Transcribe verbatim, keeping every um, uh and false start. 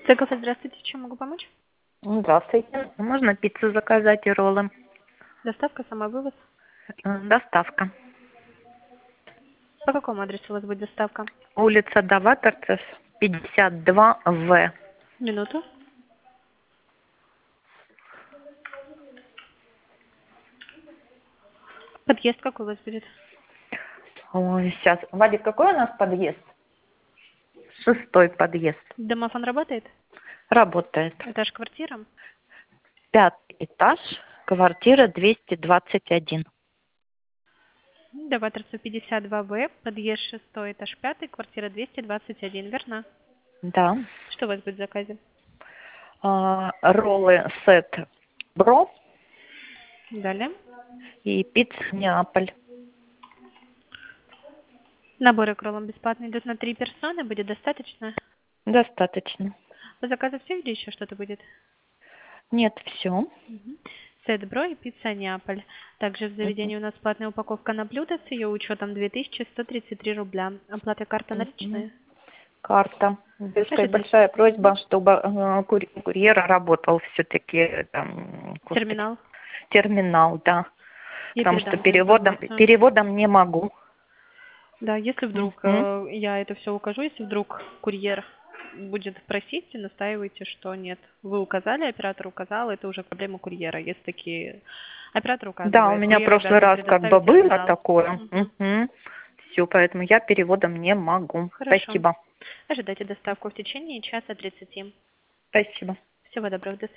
Циков, здравствуйте, чем могу помочь? Здравствуйте. Можно пиццу заказать и роллы? Доставка, самовывоз. Э, Доставка. По какому адресу у вас будет доставка? Улица Даваторцев, пятьдесят два В. Минуту. Подъезд какой у вас будет? Ой, сейчас. Вадик, какой у нас подъезд? Шестой подъезд. Домофон работает? Работает. Этаж квартира? Пятый этаж, квартира двести двадцать один. Даваторцев пятьдесят два В, подъезд шестой, этаж пятый, квартира двести двадцать один, верно? Да. Что у вас будет в заказе? А, роллы сет Бро Далее. и пицца Неаполь. Наборы к роллам бесплатно идут на три персоны, будет достаточно? Достаточно. По заказу все или еще что-то будет? Нет, все. Мгм. Сет Бро и пицца Неаполь. Также в заведении у нас платная упаковка на блюдо с ее учетом две тысячи сто тридцать три рубля. Оплата карта наличная? Карта. Большая, Ожидайте. большая просьба, чтобы э, кури- курьер работал все-таки там, господи, Терминал. терминал, да. Я Потому что передам всю переводом, информацию. переводом не могу. Да, если вдруг Мгм. э, я это все укажу, если вдруг курьер будет просить и настаиваете, что нет, вы указали, оператор указал, это уже проблема курьера. Если такие оператор Да, у указывает, меня в курьер прошлый обязан раз как бы предоставить было терминал. такое. Мгм. Все, поэтому я переводом не могу. Хорошо. Спасибо. Ожидайте доставку в течение часа тридцати. Спасибо. Всего доброго, до свидания.